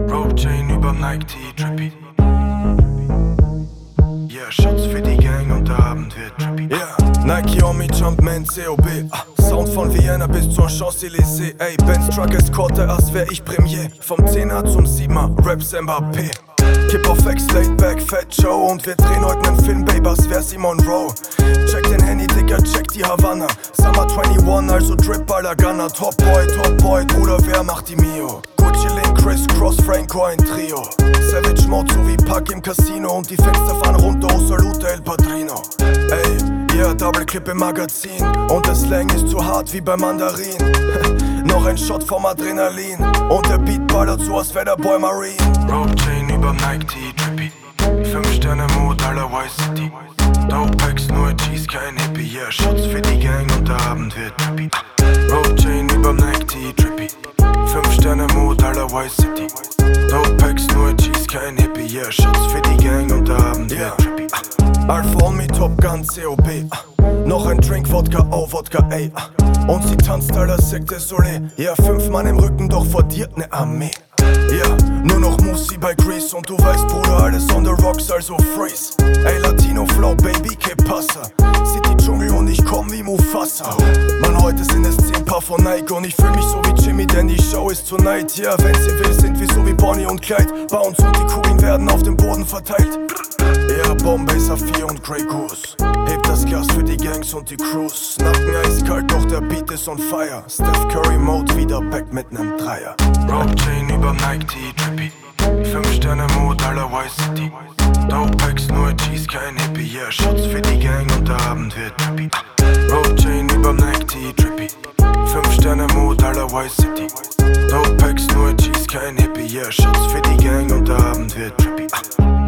Rope Chain über Nike Tee, trippy. Yeah, Shots für die Gang und der Abend wird trippy. Yeah, Nike Omi, Jumpman, COB. Sound von Vienna bis zur Champs-Élysées. Ey, Benz Truck Eskorte, als wär ich Premier. Vom 10er zum 7er, Raps Mbappé. Kipp auf X, laid back, Fat Joe. Und wir drehen heute nen Film, Babe, als wär Simon Rowe. Check den Handy, Digga, check die Havanna. Summer 21, also Drip aller Gunner. Top Boy, Bruder, wer macht die Mio? Gucci Link, Chris Cross, Franco, ein Trio. Savage Mode, so wie Pack im Casino. Und die Fenster fahren runter, oh salute El Padrino. Ey, yeah, Double Clip im Magazin. Und der Slang ist zu hart wie beim Mandarin. Noch ein Shot vom Adrenalin. Und der Beat ballert so, als wär der Boy Marine. Rope Chain über Nike Tee, trippy. 5-Sterne-Mood aller Vice City. Dope Packs, nur Cheese, kein Hippie. Yeah, Shots für die Gang und der Abend wird trippy. Rope Chain über Nike Tee, trippy. 5-Sterne-Mood aller Vice City. Dope Packs, nur Cheese, kein Hippie. Yeah, Shots für die Gang und der Abend wird trippy. Alpha on me, Top Gun, COB. Noch ein Drink, Wodka, oh Wodka, ey. Und sie tanzt à la Secte Soleil. Yeah, 5 Mann im Rücken, doch vor dir ne Armee. Yeah, nur noch Musi bei Grease. Und du weißt, Bruder, alles on the rocks, also freeze. Ey, Latino Flow, Baby, que pasa? City Dschungel und ich komm wie Mufasa. Mann, heute sind es 10 Paar von Nike. Und ich fühl mich so wie Jimmy, denn die Show ist tonight. Ja, yeah, wenn sie will, sind wir so wie Bonnie und Clyde. Bounce und die Queen werden auf dem Boden verteilt. Ja, Bombay, Saphir und Grey Goose. Hebt das Glas für die Gangs und die Crews. Nacken eiskalt, doch der Beat ist on fire. Steph Curry Mode, wieder back mit nem Dreier. Rope Chain über Nike Tee, trippy. 5-Sterne-Mood aller Vice City. Dope Packs, nur Cheese, kein Hippie. Yeah, Shots für die Gang und der Abend wird trippy. Rope Chain über Nike Tee, trippy. 5-Sterne-Mood aller Vice City. Dope Packs, nur Cheese, kein Hippie. Yeah, Shots für die Gang und der Abend wird trippy.